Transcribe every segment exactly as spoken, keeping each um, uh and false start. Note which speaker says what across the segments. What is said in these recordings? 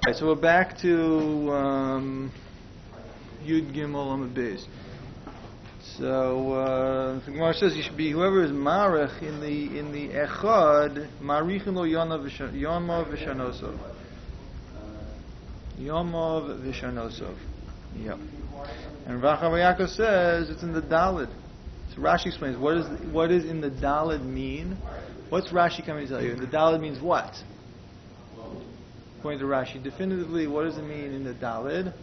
Speaker 1: Right, so we're back to um, Yud Gimel Amud Beis. So uh, the Gemara says you should be whoever is marich in the in the echad marichin lo yomav v'shanosov. Yomav v'shanosov. Yep. And Rav Yaakov says it's in the Daled. So Rashi explains what is what is in the Daled mean. What's Rashi coming to tell you? In the Daled means what? According to Rashi, definitively, what does it mean in the Daled?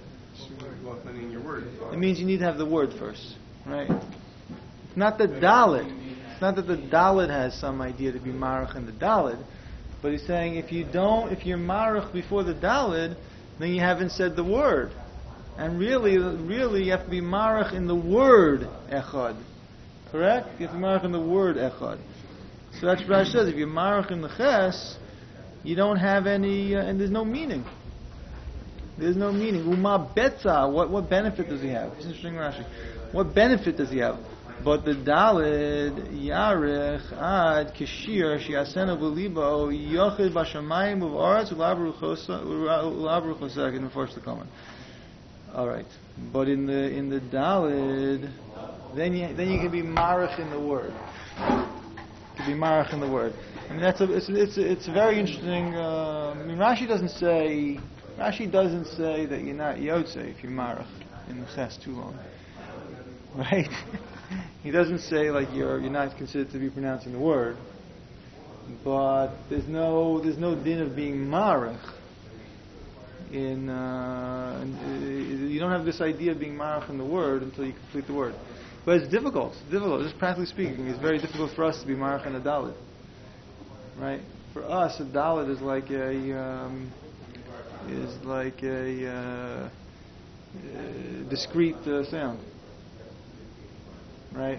Speaker 1: It means you need to have the word first, right? It's not the Daled. It's not that the Daled has some idea to be marach in the Daled, but he's saying if you don't, if you're marach before the Daled, then you haven't said the word, and really, really, you have to be marach in the word echad, correct? You have to be marach in the word echad. So that's what Rashi says. If you're marach in the ches, you don't have any, uh, and there's no meaning. There's no meaning. Uma betza, what what benefit does he have? It's interesting, Rashi. What benefit does he have? But the Daled yarech ad kishir shiasena b'libo yochid b'shamayim u'aretz u'lav ruchosa. I can enforce the comment. All right, but in the in the Daled, then you then you can be marach in the word. You can be marach in the word. I mean, that's a, it's, it's, it's very interesting. Uh, I mean, Rashi doesn't say Rashi doesn't say that you're not yotze if you're marach in the ches too long, right? He doesn't say like you're you're not considered to be pronouncing the word, but there's no there's no din of being marach in. Uh, in you don't have this idea of being marach in the word until you complete the word. But it's difficult. It's difficult. Just practically speaking, it's very difficult for us to be marach in a Daled. Right? For us, a Daled is like a um, is like a uh, uh, discrete uh, sound. Right?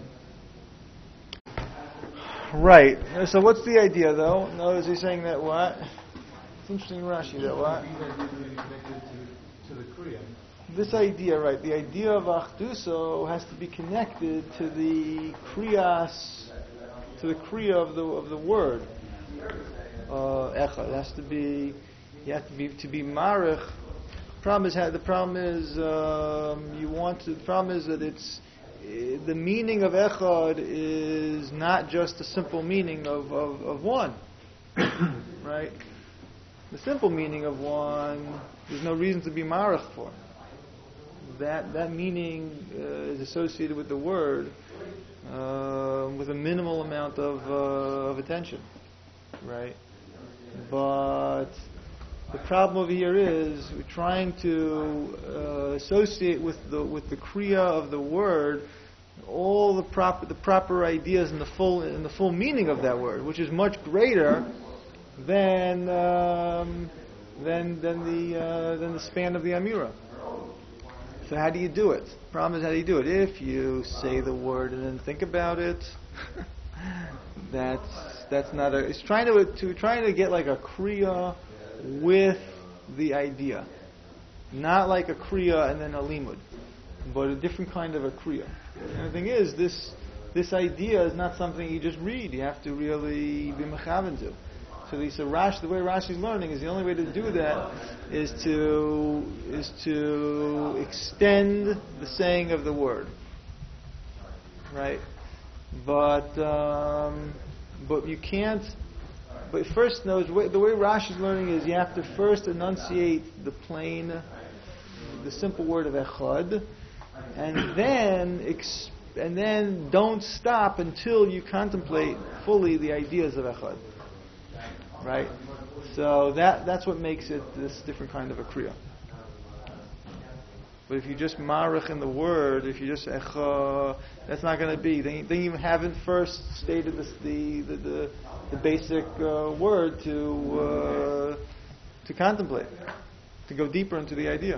Speaker 1: Right. So what's the idea, though? No, is he saying that what? It's interesting, Rashi. That what? This idea, right? The idea of achduso has to be connected to the kriyas, to the kriya of the of the word. Uh, echad. It has to be, you have to be to be marich. Problem is, the problem is, um, you want to. The problem is that it's uh, the meaning of echad is not just a simple meaning of of, of one, right? The simple meaning of one, there's no reason to be marich for. That that meaning uh, is associated with the word uh, with a minimal amount of uh, of attention. Right, but the problem over here is we're trying to uh, associate with the with the kriya of the word all the proper the proper ideas and the full and the full meaning of that word, which is much greater than um, than than the uh, than the span of the amira. So how do you do it? The problem is, how do you do it? If you say the word and then think about it, that's that's not a. It's trying to to trying to get like a kriya with the idea, not like a kriya and then a limud, but a different kind of a kriya. And the thing is, this this idea is not something you just read. You have to really be mechavan to. So the, so Rashi, the way Rashi's learning is the only way to do that is to is to extend the saying of the word, right? But um, but you can't. But first, no, the way, the way Rashi's learning is you have to first enunciate the plain, the simple word of echad, and then ex, and then don't stop until you contemplate fully the ideas of echad. Right? So that that's what makes it this different kind of a kriya. But if you just marach in the word, if you just echa, that's not going to be. Then you, then you haven't first stated this, the, the the the basic uh, word to uh, to contemplate, to go deeper into the idea.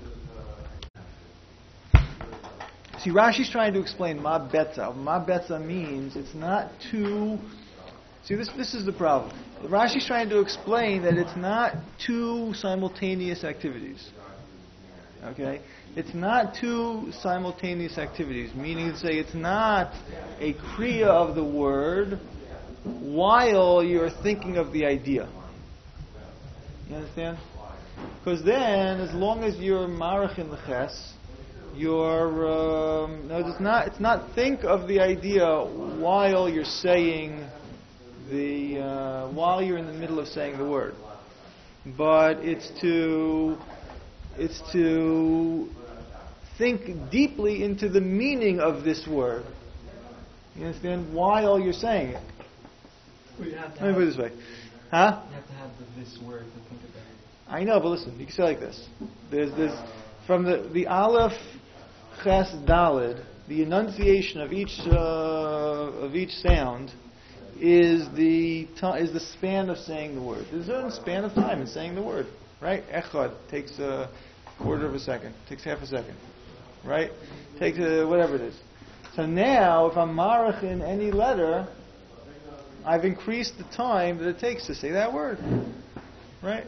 Speaker 1: See, Rashi's trying to explain ma betza. Ma betza means it's not too. See, this this is the problem. Rashi's trying to explain that it's not two simultaneous activities. Okay? It's not two simultaneous activities, meaning to say it's not a kriya of the word while you're thinking of the idea. You understand? Because then, as long as you're marach in the ches, you're um, no, it's not. It's not. Think of the idea while you're saying the uh, while you're in the middle of saying the word, but it's to it's to think deeply into the meaning of this word. You understand? While you're saying it.
Speaker 2: Well, you have to
Speaker 1: Let me put it this way. Huh?
Speaker 2: You have to have the, this word to think about it.
Speaker 1: I know, but listen, you can say it like this. There's this, from the, the Aleph, Ches, Daled, the enunciation of each uh, of each sound is the t- is the span of saying the word. There's a certain span of time in saying the word, right? Echad takes a quarter of a second, takes half a second, right? Takes a, whatever it is. So now, if I'm marach in any letter, I've increased the time that it takes to say that word, right?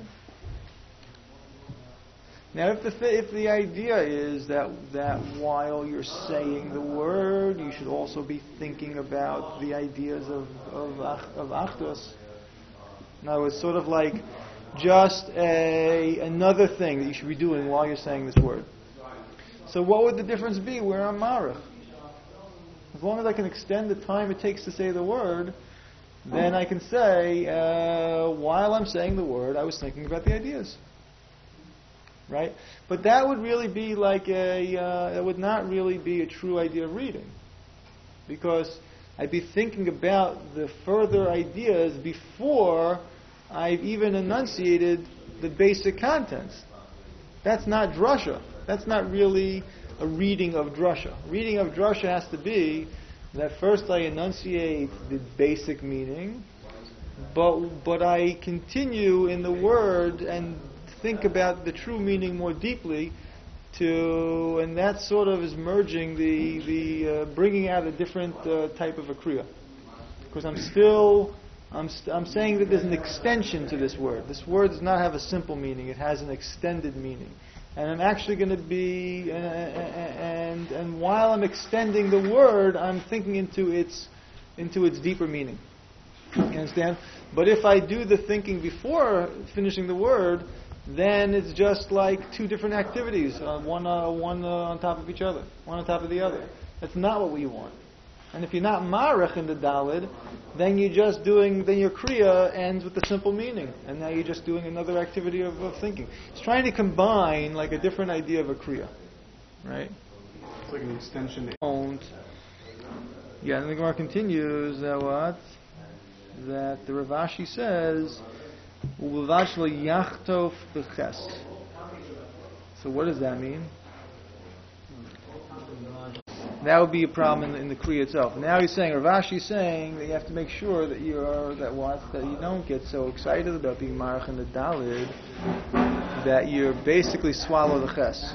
Speaker 1: Now, if the th- if the idea is that that while you're saying the word, you should also be thinking about the ideas of of, ach- of achdus. Now, it's sort of like just a another thing that you should be doing while you're saying this word. So, what would the difference be where I'm marach? As long as I can extend the time it takes to say the word, then I can say, uh, while I'm saying the word, I was thinking about the ideas. Right? But that would really be like a, uh, that would not really be a true idea of reading. Because I'd be thinking about the further ideas before I've even enunciated the basic contents. That's not drasha. That's not really a reading of drasha. Reading of drasha has to be that first I enunciate the basic meaning, but but I continue in the word and think about the true meaning more deeply, to and that sort of is merging the the uh, bringing out a different uh, type of a kriya. Because I'm still I'm st- I'm saying that there's an extension to this word. This word does not have a simple meaning; it has an extended meaning. And I'm actually going to be, uh, and and while I'm extending the word, I'm thinking into its into its deeper meaning. You understand? But if I do the thinking before finishing the word, then it's just like two different activities, uh, one uh, one uh, on top of each other, one on top of the other. That's not what we want. And if you're not marach in the dalid, then you're just doing, then your kriya ends with the simple meaning, and now you're just doing another activity of, of thinking. It's trying to combine like a different idea of a kriya, right?
Speaker 3: It's like an extension.
Speaker 1: Don't. Yeah, and the Gemara continues that what? That the Rav Ashi says, "U'levash lo yachtof b'ches." So what does that mean? That would be a problem in the, in the Kriya itself. Now he's saying, Rav Ashi is saying that you have to make sure that you are that what that you don't get so excited about being marach in the dalid that you basically swallow the ches.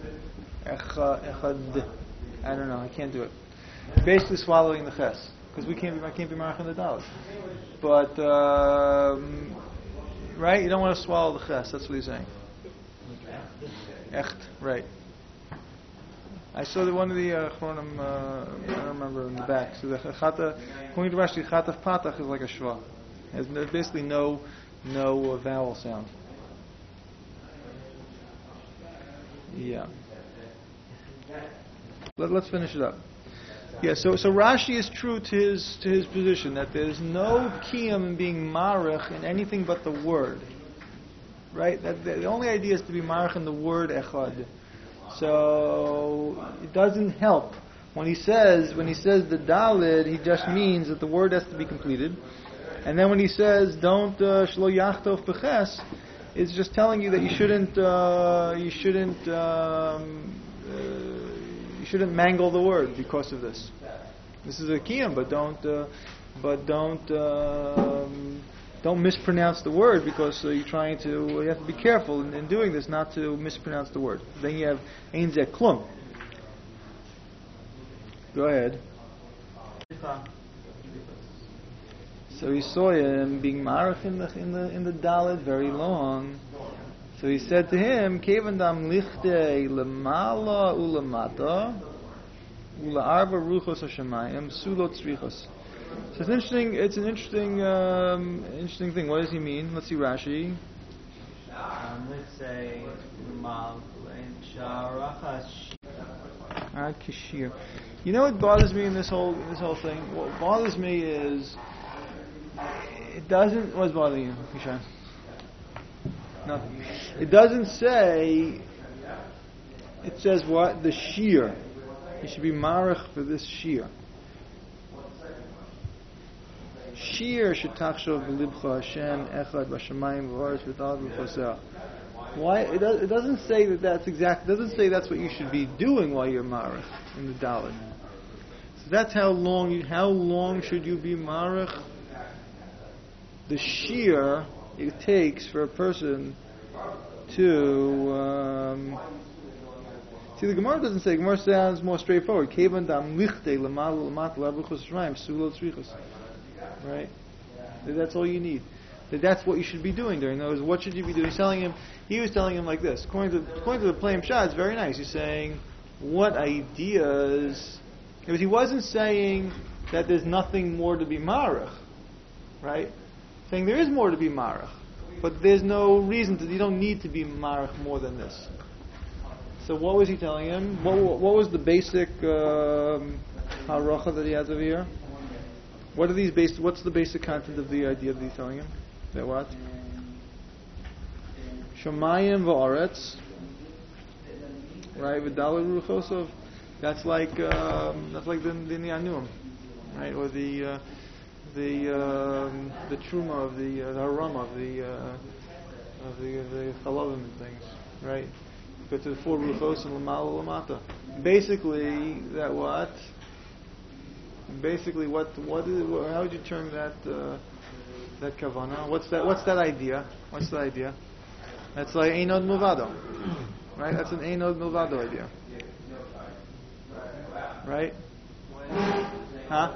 Speaker 1: Echad, I don't know, I can't do it. Basically swallowing the ches, because we can't be I can't be marach in the dalid. But um, right, you don't want to swallow the ches. That's what he's saying. Echt, right. I saw that one of the uh, Chronim, uh, I don't remember in the back. So the chata, according to Rashi, chatav patach is like a shva. Has no, basically no no uh, vowel sound. Yeah. Let, let's finish it up. Yeah. So so Rashi is true to his to his position that there's no kiyum in being marach in anything but the word. Right. That the, the only idea is to be marach in the word echad. So it doesn't help when he says when he says the dalid. He just means that the word has to be completed, and then when he says don't shlo yachtof b'ches, it's just telling you that you shouldn't uh, you shouldn't um, uh, you shouldn't mangle the word because of this. This is a kiyum, but don't uh, but don't. Um, Don't mispronounce the word, because uh, you're trying to. You have to be careful in, in doing this, not to mispronounce the word. Then you have ein zeh klum. Go ahead. So he saw him being marach in the in the in the daled very long. So he said to him, "Kevan dam lichte lemala ulamata ula arba ruchos hashemayim sulot tzrichos." So it's interesting. It's an interesting, um, interesting thing. What does he mean? Let's see Rashi.
Speaker 2: Uh,
Speaker 4: Um, let's say Mal Sharachas.
Speaker 1: Ad kashir. You know what bothers me in this whole in this whole thing? What bothers me is it doesn't. What's bothering you, Kishan? Nothing. It doesn't say. It says what? The shear. You should be marach for this shear. Shear shetachshov b'libcha Hashem echad b'shamayim v'aretz v'tal v'choseh. Why it, does, it doesn't say that that's exact. It doesn't say that's what you should be doing while you're marach in the dalit. So that's how long. You, how long should you be marach? The shear it takes for a person to. Um, see, the Gemara doesn't say. The Gemara sounds more straightforward. Kevan dam lichte l'mal l'mat l'abruchos shraim sulot tzrichos. Right. That's all you need. That that's what you should be doing during those. What should you be doing? He's telling him. He was telling him like this. According to according to the plain shot, it's very nice. He's saying what ideas. Because he wasn't saying that there's nothing more to be marach, right? Saying there is more to be marach, but there's no reason to. You don't need to be marach more than this. So what was he telling him? What what was the basic um, halacha that he has over here? What are these basic? What's the basic content of the idea that he's telling him? That what? Shamayim v'aretz, right? V'dalar ruchosov. That's like um, that's like the the Nianum, right? Or the uh, the um, the truma of the uh, the harama of the uh, of the of the chalavim and things, right? Go to the four ruchos and lamal lamata. Basically, that what? Basically, what what is? How would you term that uh, that kavana? What's that? What's that idea? What's the idea? That's like einod milvado, right? That's an einod milvado idea, right? Huh?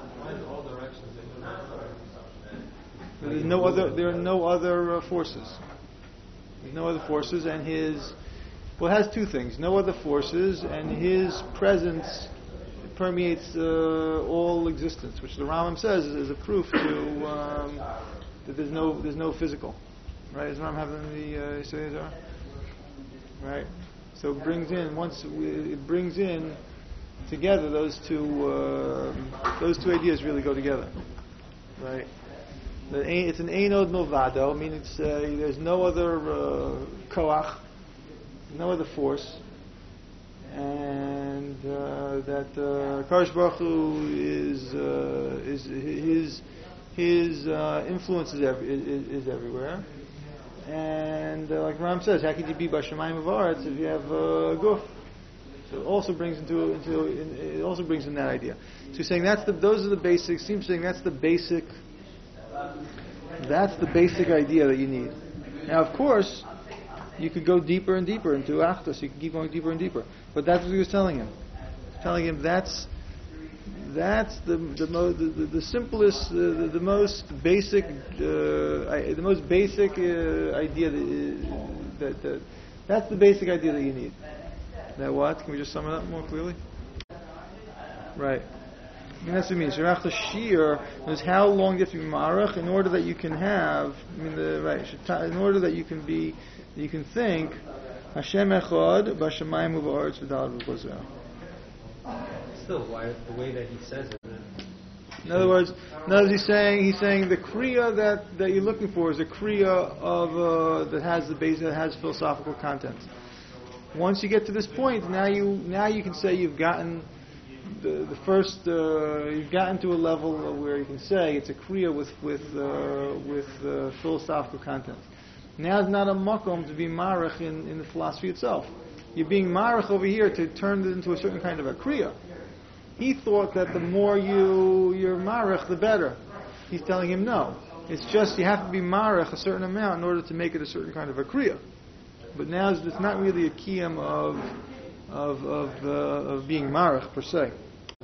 Speaker 1: There's no other. There are no other uh, forces. There's no other forces, and his well it has two things: no other forces, and his presence permeates uh, all existence, which the Rambam says is, is a proof to um, that there's no there's no physical, right? Does the Rambam have it in the uh, Yisrael Zohar? Right. So it brings in once we, it brings in together those two uh, those two ideas really go together, right? The, it's an einod milvado, meaning it's, uh, there's no other uh, koach, no other force. And uh, that uh, Kadosh Baruch Hu is uh, is his his uh, influence is, every, is, is everywhere, and uh, like Ram says, how could you be b'shamayim v'aretz if you have a uh, guf? So it also brings into into in, it also brings in that idea. So he's saying that's the those are the basics. Seems saying that's the basic that's the basic idea that you need. Now, of course, you could go deeper and deeper into Achdus. You can keep going deeper and deeper. But that's what he was telling him. Telling him that's that's the the, mo- the, the, the simplest, uh, the, the most basic, uh, I, the most basic uh, idea that, that, that that's the basic idea that you need. That what? Can we just sum it up more clearly? Right. I mean, that's what it means. Shirach Shir is how long you have to be marach in order that you can have. I mean, the right. In order that you can be. You can think Hashem Echad b'shamayim u'ba'aretz v'dal v'choseh.
Speaker 4: Still, why the way that he says it?
Speaker 1: In other words, in other words, he's saying he's saying the kriya that, that you're looking for is a kriya of uh, that has the base that has philosophical content. Once you get to this point, now you now you can say you've gotten the the first uh, you've gotten to a level where you can say it's a kriya with with uh, with uh, philosophical content. Now it's not a makom to be marach in, in the philosophy itself. You're being marach over here to turn it into a certain kind of a kriya. He thought that the more you you're marach, the better. He's telling him no. It's just you have to be marach a certain amount in order to make it a certain kind of a kriya. But now it's, it's not really a kiyam of of of, uh, of being marach per se.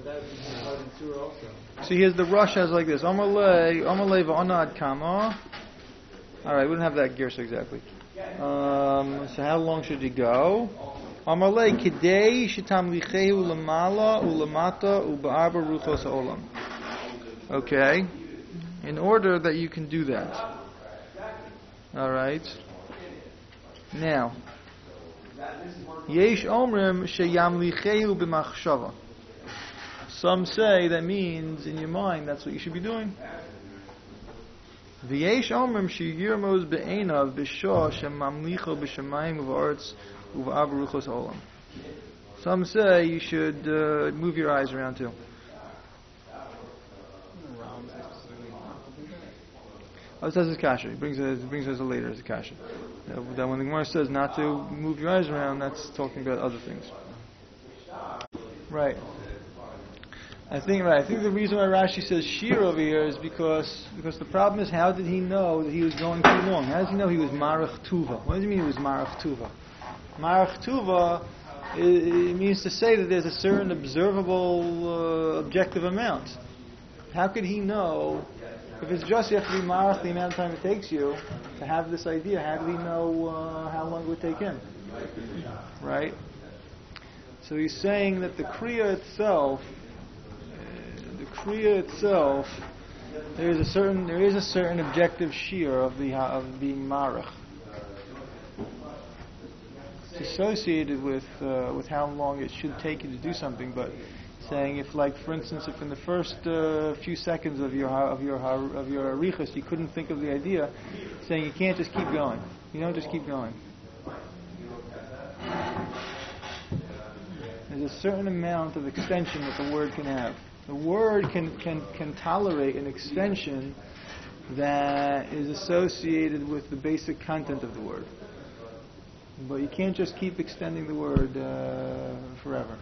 Speaker 1: So here's the rush has like this. Amalei Amalei v'anad kama. All right, we don't have that gersa exactly. Um, so how long should you go? Amalei kidei shetamlichehu lamala ulamata uba'arba ruchos ha'olam. Okay, in order that you can do that. All right. Now, Yesh Omrim sheyamlicheu b'machshava. Some say that means in your mind that's what you should be doing. V'yesh Omrim sheyirmos be'enav b'shah shemamlicho b'shamayim u'v'aretz u'v'avaruchos olam. Some say you should uh, move your eyes around too. Oh, it says it's kasha. He brings it, he brings it later as a kasha. Uh, that when the Gemara says not to move your eyes around, that's talking about other things. Right. I think right. I think the reason why Rashi says shir over here is because because the problem is, how did he know that he was going too long? How does he know he was marach tuva? What does he mean he was marach tuva? Marach tuva, it, it means to say that there's a certain observable uh, objective amount. How could he know? If it's just you have to be marach the amount of time it takes you to have this idea, how do we know uh, how long it would take him? Right? So he's saying that the kriya itself, uh, the kriya itself, there is a certain there is a certain objective shear of the of being marach. It's associated with uh, with how long it should take you to do something, but saying if, like, for instance, if in the first uh, few seconds of your of your of your arichas you couldn't think of the idea, saying you can't just keep going. You don't just keep going. There's a certain amount of extension that the word can have. The word can can can tolerate an extension that is associated with the basic content of the word, but you can't just keep extending the word uh, forever.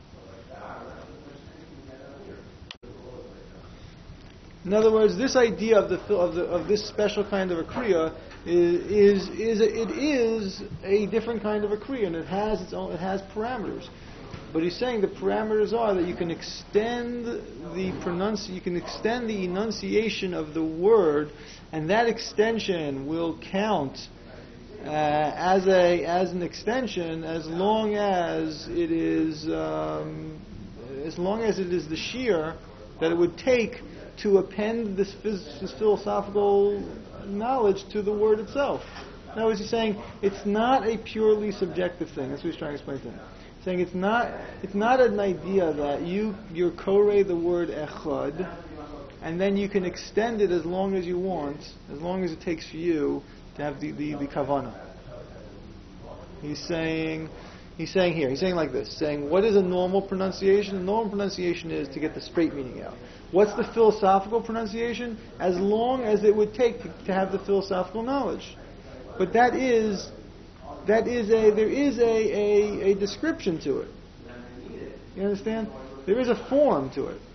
Speaker 1: In other words, this idea of the of the of this special kind of a kriya is is, is a, it is a different kind of a kriya, and it has its own it has parameters. But he's saying the parameters are that you can extend the pronunci- you can extend the enunciation of the word, and that extension will count uh, as a as an extension as long as it is um, as long as it is the shear that it would take to append this, phys- this philosophical knowledge to the word itself. In other words, he's saying it's not a purely subjective thing. That's what he's trying to explain to him. He's saying it's not it's not an idea that you you're korei the word echad, and then you can extend it as long as you want, as long as it takes for you to have the the, the kavanah. He's saying. He's saying here, he's saying like this, saying what is a normal pronunciation? A normal pronunciation is to get the straight meaning out. What's the philosophical pronunciation? As long as it would take to, to have the philosophical knowledge. But that is, that is a, there is a, a, a description to it. You understand? There is a form to it.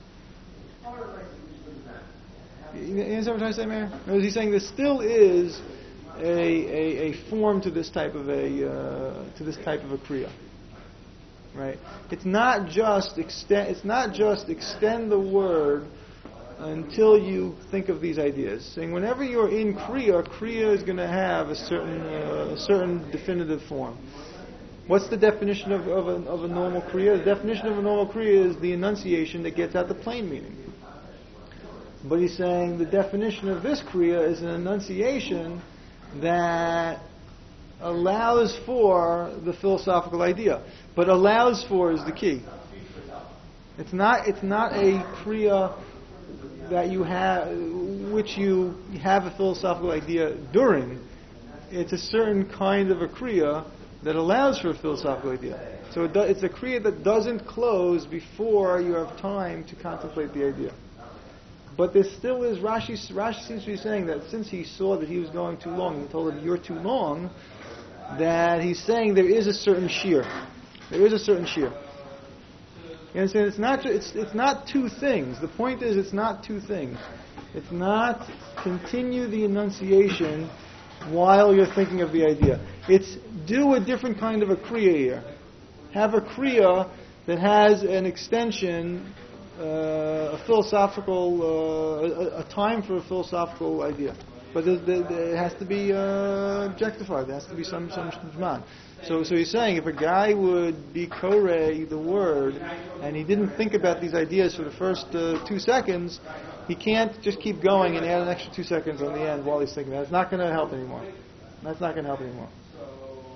Speaker 1: You understand what I'm trying to say, Mayor? Or is he saying there still is A, a, a form to this type of a uh, to this type of a kriya, right? It's not just extend. It's not just extend the word until you think of these ideas. Saying whenever you're in kriya, kriya is going to have a certain uh, a certain definitive form. What's the definition of of a, of a normal kriya? The definition of a normal kriya is the enunciation that gets out the plain meaning. But he's saying the definition of this kriya is an enunciation that allows for the philosophical idea, but allows for is the key. It's not. It's not a kriya that you have, which you have a philosophical idea during. It's a certain kind of a kriya that allows for a philosophical idea. So it do, it's a kriya that doesn't close before you have time to contemplate the idea. But there still is, Rashi, Rashi seems to be saying that since he saw that he was going too long, he told him, you're too long, that he's saying there is a certain shear. There is a certain shear. You understand? It's not, it's, it's not two things. The point is, it's not two things. It's not continue the enunciation while you're thinking of the idea. It's do a different kind of a kriya here. Have a kriya that has an extension, Uh, a philosophical, uh, a, a time for a philosophical idea, but there, there, there, it has to be uh, objectified. There has to be some some shman. So, so he's saying if a guy would be korei the word and he didn't think about these ideas for the first uh, two seconds, he can't just keep going and add an extra two seconds on the end while he's thinking about it. It's not going to help anymore. That's not going to help anymore.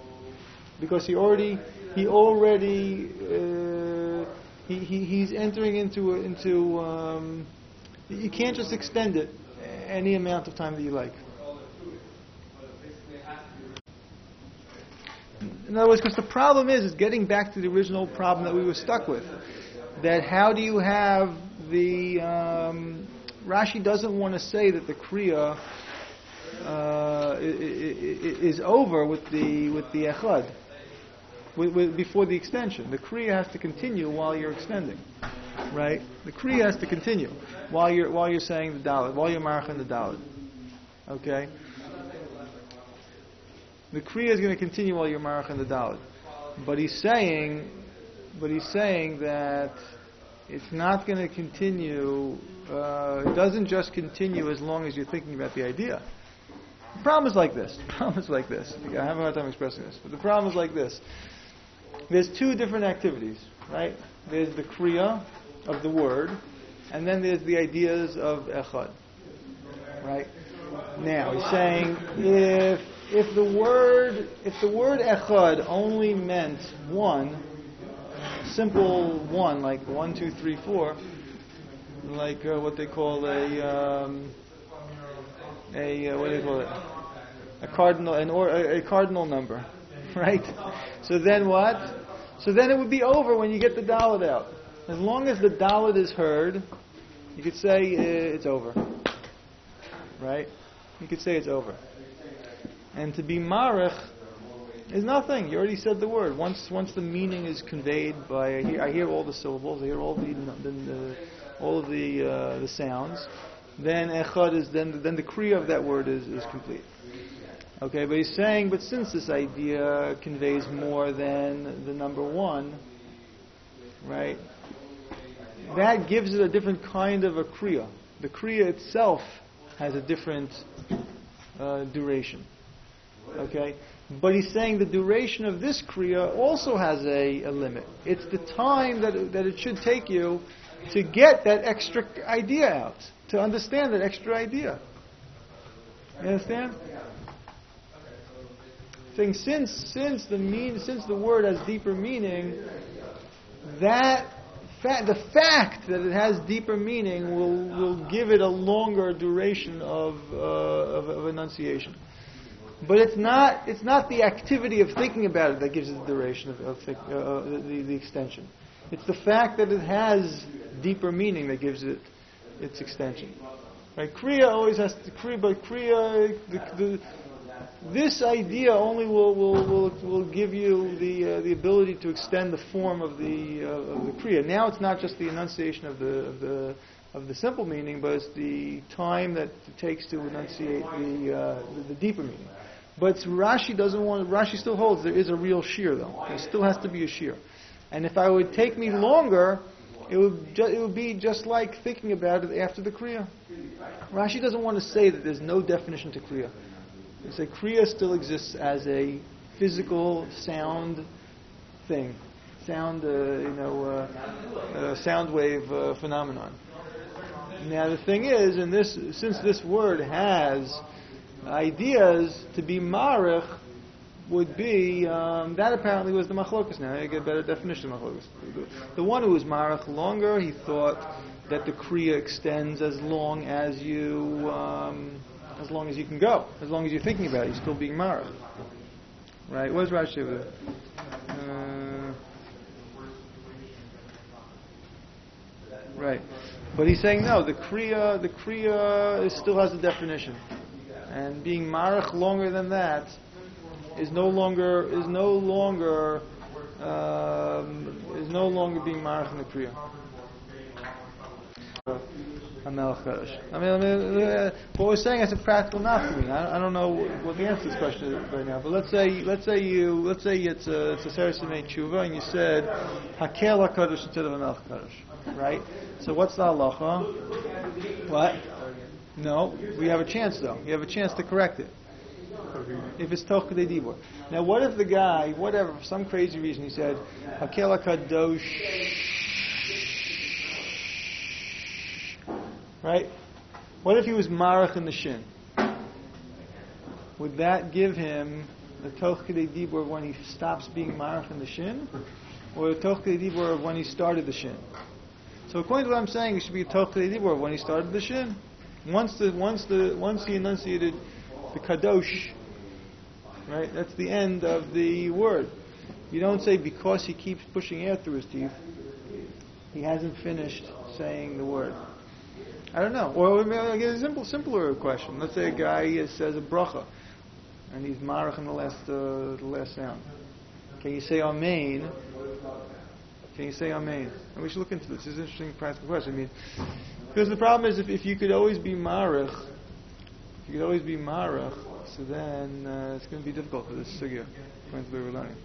Speaker 1: because he already he already uh, he, he he's entering into a, into um, you can't just extend it any amount of time that you like. In other words, because the problem is, is getting back to the original problem that we were stuck with. That how do you have the um, Rashi doesn't want to say that the Kriya uh, is over with the with the Echad with, with, before the extension. The Kriya has to continue while you're extending, right? The Kriya has to continue while you're while you're saying the Dalet, while you're marching the Dalet. Okay. The Kriya is going to continue while you're marching the Dalet, but he's saying, but he's saying that it's not going to continue. Uh, it doesn't just continue as long as you're thinking about the idea. The problem is like this. The problem is like this. I have a hard time expressing this, but the problem is like this. There's two different activities, right? There's the Kriya of the word, and then there's the ideas of Echad, right? Now he's saying if if the word if the word Echad only meant one, simple one, like one, two, three, four, like uh, what they call a um, a uh, what do they call it? A cardinal an or a, a cardinal number, right? So then what? So then it would be over when you get the Dalet out. As long as the Dalet is heard, you could say uh, it's over, right? You could say it's over. And to be marich is nothing. You already said the word. Once once the meaning is conveyed by I hear, I hear all the syllables, I hear all the, the, the all of the uh, the sounds. Then echad is then then the kriya of that word is, is complete. Okay, but he's saying, but since this idea conveys more than the number one, right? That gives it a different kind of a kriya. The kriya itself has a different uh, duration. Okay, but he's saying the duration of this kriya also has a, a limit. It's the time that it, that it should take you to get that extra idea out, to understand that extra idea. You understand? Saying since since the mean since the word has deeper meaning, that fa- the fact that it has deeper meaning will will give it a longer duration of uh, of, of enunciation. But it's not it's not the activity of thinking about it that gives it the duration of, of think, uh, the, the extension. It's the fact that it has deeper meaning that gives it its extension. Right? Kriya always has to kriya, but kriya the, the, this idea only will will, will, will give you the uh, the ability to extend the form of the uh, of the kriya. Now it's not just the enunciation of the of the of the simple meaning, but it's the time that it takes to enunciate the uh, the, the deeper meaning. But Rashi doesn't want. Rashi still holds there is a real shear though. There still has to be a shear. And if I would take me longer, it would ju- it would be just like thinking about it after the kriya. Rashi doesn't want to say that there's no definition to kriya. He says kriya still exists as a physical sound thing, sound uh, you know uh, uh, sound wave uh, phenomenon. Now the thing is, in this since this word has ideas, to be marich would be um, that apparently was the machlokas. Now you get a better definition of machlokas. The one who was marich longer, he thought that the kriya extends as long as you um, as long as you can go, as long as you're thinking about it, you're still being marich. Right? What does Rashi over there? Uh, right. But he's saying no. The kriya, the kriya is, still has a definition, and being marich longer than that is no longer is no longer um, is no longer being marich in the kriya. I mean, I mean, uh, what we're saying is a practical nafkamina. I, I don't know what the answer to this question is right now, but let's say let's say you let's say it's a it's a seres tshuva, and you said hakel hakadosh instead of a melech hakadosh, right? So what's the halacha? What? No, we have a chance though. You have a chance to correct it. If it's toch k'dei dibur. Now, what if the guy, whatever, for some crazy reason, he said hakel hakadosh, right? What if he was marach in the shin? Would that give him The toch k'dei dibur of when he stops being marach in the shin, or the toch k'dei dibur of when he started the shin. So according to what I'm saying, it should be a toch k'dei dibur of when he started the shin. Once the once the once he enunciated the kadosh, right? That's the end of the word. You don't say because he keeps pushing air through his teeth, he hasn't finished saying the word. I don't know. Or I get a simple, simpler question. Let's say a guy says a bracha, and he's marach in the last uh, the last sound. Can you say amen? Can you say amen? And we should look into this. This is an interesting practical question. I mean, because the problem is if, if you could always be marach, if you could always be marach, so then uh, it's going to be difficult for this sugya, according to the way we're learning.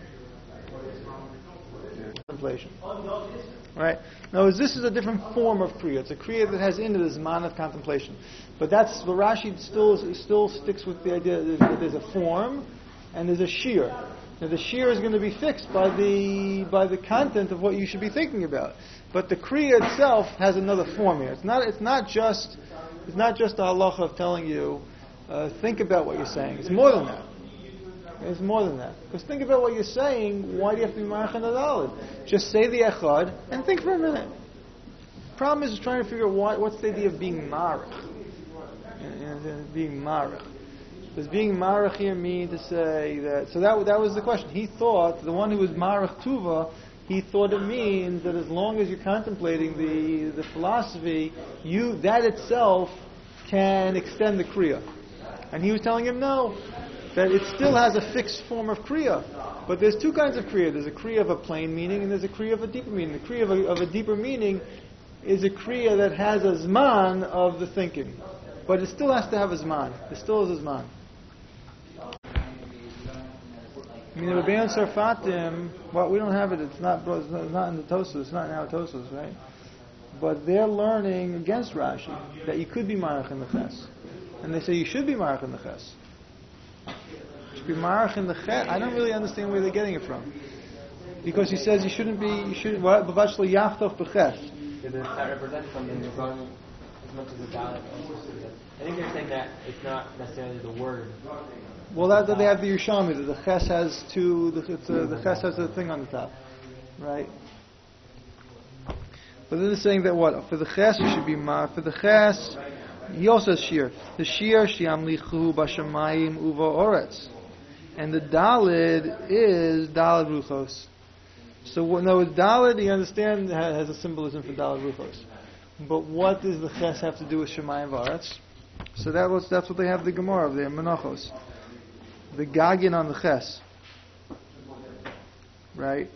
Speaker 1: Contemplation. Right? Now, this is a different form of kriya. It's a kriya that has in it a zman of contemplation. But that's what Rashi still still sticks with the idea that there's a form and there's a shear. Now, the shear is going to be fixed by the by the content of what you should be thinking about. But the kriya itself has another form here. It's not it's not just it's not just the halacha of telling you uh, think about what you're saying. It's more than that. It's more than that. Because think about what you're saying. Why do you have to be marach and adalid? Just say the echad and think for a minute. Problem is trying to figure out why, what's the idea of being marach. And being marach. Does being marach here mean to say that? So that that was the question. He thought the one who was marach tuva. He thought it means that as long as you're contemplating the the philosophy, you that itself can extend the kriya. And he was telling him no. That it still has a fixed form of kriya. But there's two kinds of kriya. There's a kriya of a plain meaning and there's a kriya of a deeper meaning. The kriya of a, of a deeper meaning is a kriya that has a zman of the thinking. But it still has to have a zman. It still is a zman. I mean, the Rebbeinu Sarfatim, well, we don't have it. It's not, it's not, it's not in the Tosfos. It's not in our Tosfos, right? But they're learning against Rashi that you could be marach in the ches. And they say you should be marach in the ches. Be marach in the ches. I don't really understand where they're getting it from, because he says you shouldn't be. You should. What? B'vashlo yachtof b'ches.
Speaker 5: Does it represent something as long as much as the dalet also says that? I think they're saying that it's not necessarily the word.
Speaker 1: Well, that, that they have the Yerushalmi. That the ches has two. The, it's a, the ches has a thing on the top, right? But then they're saying that what for the ches you should be mar. For the ches, he also says shir. The shir shiamlichu b'shamayim uva oretz. And the Dalid is Dalid Ruchos. So now with Dalid, you understand, has a symbolism for Dalid Ruchos. But what does the Ches have to do with Shemayim V'aretz? So that was, that's what they have the Gemara of, the Menachos. The Gagin on the Ches. Right?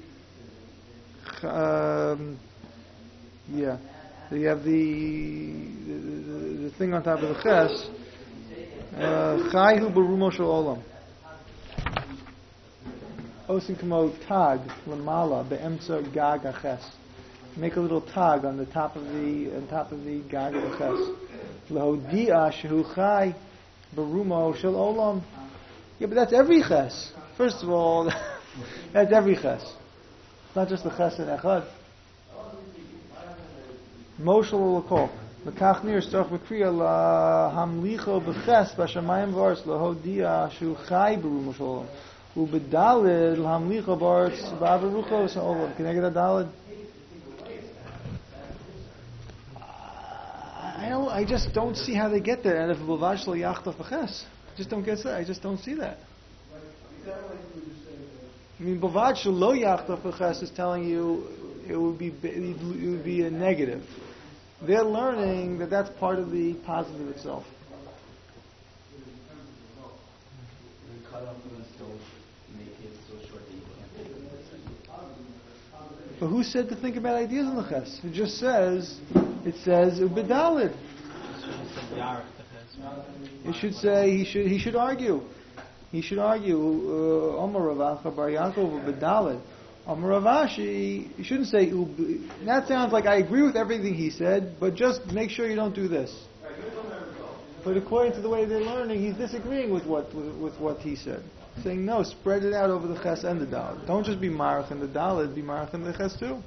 Speaker 1: Um, yeah. They have the, the, the, the thing on top of the Ches. Chayhu Barumo Shel Olam. Osin kamo tag lamala beemtza gag aches. Make a little tag on the top of the on top of the gag aches. Lahodia shehu chai barumo shel olam. Yeah, but that's every ches. First of all, that's every ches. It's not just the ches and echad. Moshel l'kol. L'kach nir stoch v'kriya la hamlicho b'ches b'shamayim v'aretz lahodia shehu chai barumo shel olam. Ubedalid hamlicha baretz ba'averuchos olam. Can I get a dalid? I don't. I just don't see how they get there. And if b'vash lo yachtaf b'ches, I just don't get that. I just don't see that. I mean, b'vash lo yachtaf b'ches is telling you it would be it would be a negative. They're learning that that's part of the positive itself. But who said to think about ideas in the ches? It just says, it says ubedalid. It should say he should he should argue. He should argue. Omar Ravacha Bar Yaakov ubedalid. Omar Ravashi. You shouldn't say ub. That sounds like I agree with everything he said, but just make sure you don't do this. But according to the way they're learning, he's disagreeing with what with, with what he said. Saying no, spread it out over the ches and the daled. Don't just be marach in the daled, be marach in the ches too.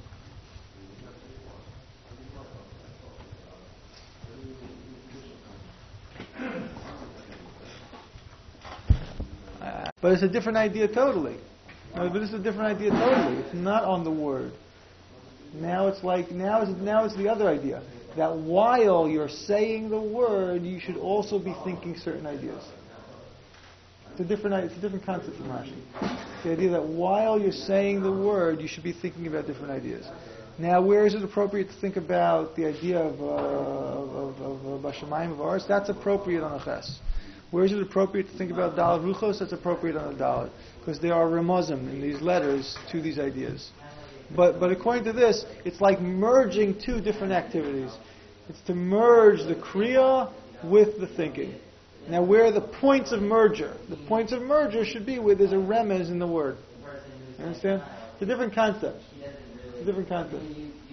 Speaker 1: But it's a different idea totally. No, but it's a different idea totally. It's not on the word. Now it's like now it's now it's the other idea that while you're saying the word, you should also be thinking certain ideas. It's a different it's a different concept from Rashi. The idea that while you're saying the word, you should be thinking about different ideas. Now, where is it appropriate to think about the idea of uh, of of of Bashamayim of ours? That's appropriate on a ches. Where is it appropriate to think about Dalet Ruchos? That's appropriate on a Dalet, because there are remozim in these letters to these ideas. But but according to this, it's like merging two different activities. It's to merge the kriya with the thinking. Now, where are the points of merger? The points of merger should be where there's a remez in the word. You understand? It's a different concept. It's a different concept.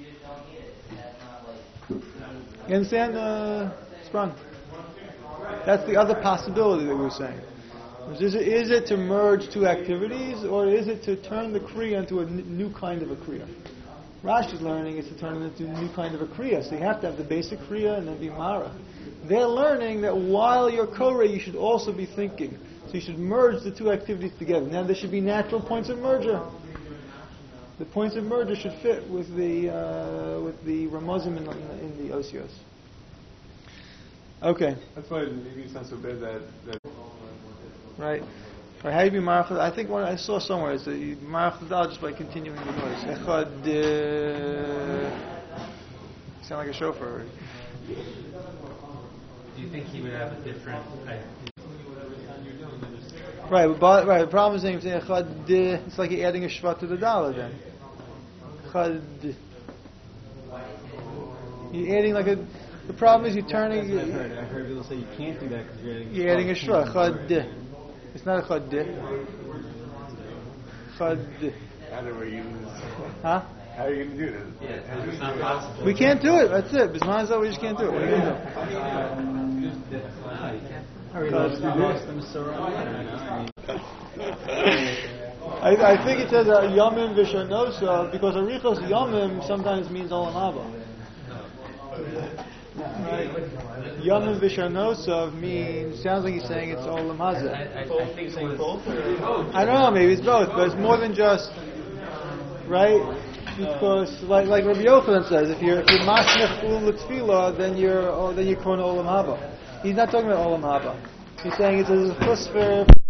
Speaker 1: You understand, uh, Sprung? That's the other possibility that we were saying. Is it, is it to merge two activities, or is it to turn the kriya into a n- new kind of a kriya? Rashi's learning is to turn it into a new kind of a kriya. So you have to have the basic kriya and then be mara. They're learning that while you're koreh, you should also be thinking. So you should merge the two activities together. Now there should be natural points of merger. The points of merger should fit with the uh, with the ramazim in the, in the osios. Okay.
Speaker 3: That's why maybe it's not so bad that, that
Speaker 1: Right. Or how do you be marach? I think one I saw somewhere is that you marach the dal just by continuing the noise. Echad. Uh, sound like a chauffeur already.
Speaker 4: Do you think he would have a different idea?
Speaker 1: Right, but, right. The problem is saying echad. It's like you're adding a shvat to the dal then. Echad. You're adding like a. The problem is you're turning.
Speaker 6: That's what I've heard. I've heard people say you can't do that because you're adding.
Speaker 1: You're adding a shvat. Echad. It's not a chad. Chad.
Speaker 3: how do we use
Speaker 1: Huh?
Speaker 3: how are you going to do this?
Speaker 4: Yeah, it's not possible.
Speaker 1: We can't do it. That's it. Bisman we just can't do it. What are you going to do?
Speaker 4: No, you can't.
Speaker 6: Hurry, lost them so
Speaker 1: I, I think it says uh, Yamim Vishanosa because Arichos Yamim sometimes means Olam Haba. Right. Yamim Vishanosa means, sounds like he's saying it's Olam
Speaker 4: I,
Speaker 1: Hazeh.
Speaker 4: I, I think it was both.
Speaker 1: I don't know, maybe it's both, but it's more than just, right? Because, like like Rabbi Yochanan says, if you're if you're Masnech Ul Tefillah, then you're oh, then you're Kona Olam Haba. He's not talking about Olam Haba. He's saying it's a chus for